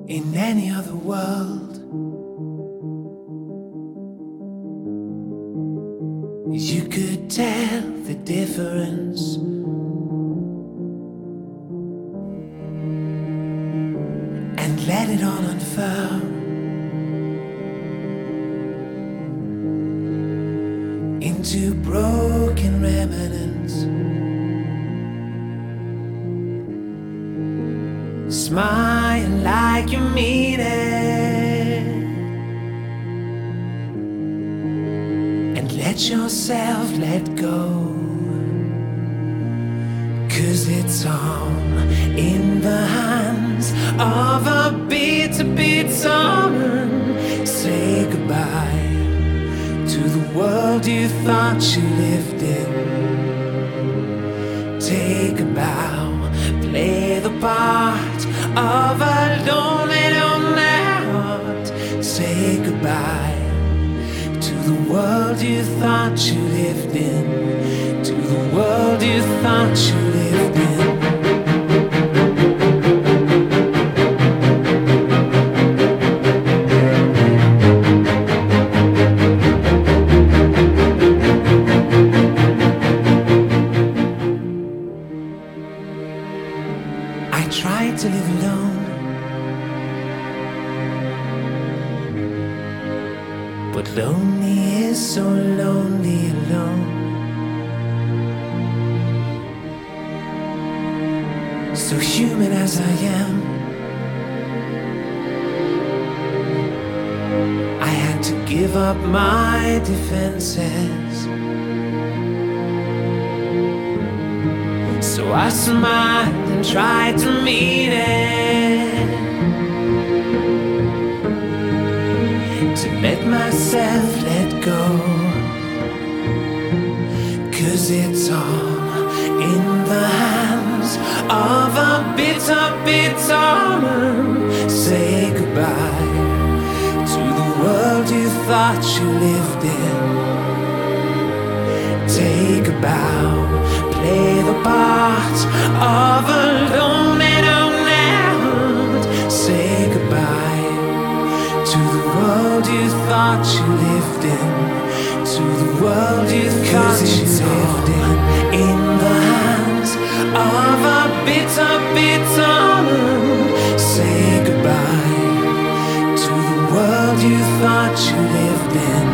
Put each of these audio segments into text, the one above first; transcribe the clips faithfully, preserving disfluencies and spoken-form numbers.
In any other world, you could tell the difference. And let it all unfurl into broken remnants. Smile like you mean it, and let yourself let go, 'cause it's all in the hands of a bitter, bitter man. Say goodbye to the world you thought you lived in. Take a bow, play the part of a lonely, lonely heart. Say goodbye to the world you thought you lived in, to the world you thought you lived in. I tried to live alone, but lonely is so lonely alone. So human as I am, I had to give up my defenses. So I smiled and tried to meet it, to let myself let go, 'cause it's all in the hands of a bitter, bitter man. Say goodbye to the world you thought you lived in. Take a bow, play the part of a lonely, lonely heart. Say goodbye to the world you thought you lived in, to the world you thought you lived in. In the hands of a bitter, bitter man. Say goodbye to the world you thought you lived in.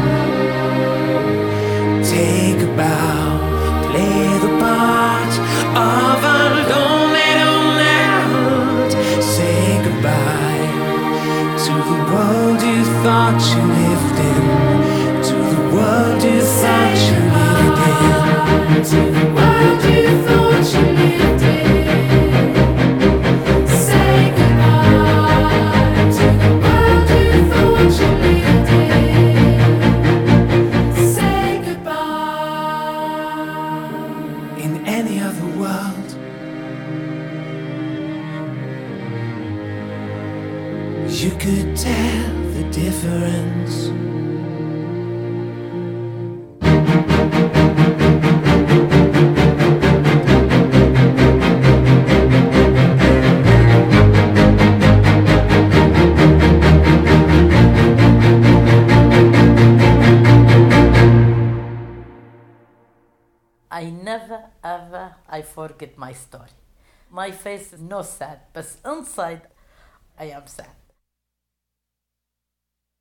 Take a bow, play the part of a lonely, lonely heart. Say goodbye to the world you thought you lived in, to the world you thought you lived in, to the world you thought you lived in. Say goodbye to the world you thought you lived in. Say goodbye. In any other world, you could tell the difference. I never ever I forget my story. My face is no sad, but inside I am sad.